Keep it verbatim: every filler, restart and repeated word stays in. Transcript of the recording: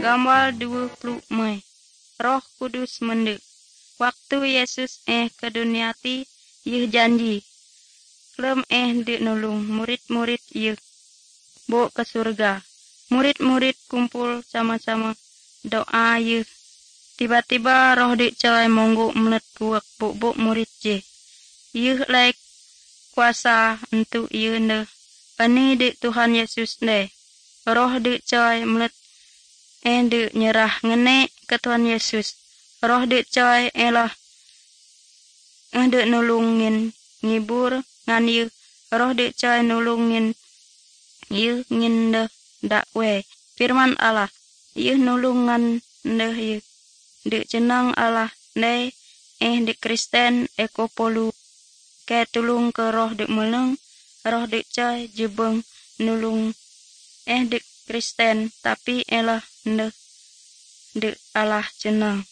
Gambar dua puluh Mei. Roh Kudus mendek. Waktu Yesus eh ke dunia ti, yeh janji. Lem eh dek nulung murid-murid yeh bawa ke surga. Murid-murid kumpul sama-sama doa yeh. Tiba-tiba roh dek coy monggo melet buak buk-buk murid je. Yeh like kuasa untuk yeh ne. Pani dek Tuhan Yesus ne. Roh dek coy melet eh dek nyerah ngene ke Tuhan Yesus. Roh dek coy elah eh dek nulungin ngibur ngan yeh. Roh dek coy nulungin yeh ngin deh dakwe firman Allah. Yeh nulungan deh yeh. Dek jenang Allah ne eh dek Kristen eko polu ke tulung ke roh dek meleng. Roh dek coy jebeng nulung eh dek Kristen tapi elah dek dek Allah jenang.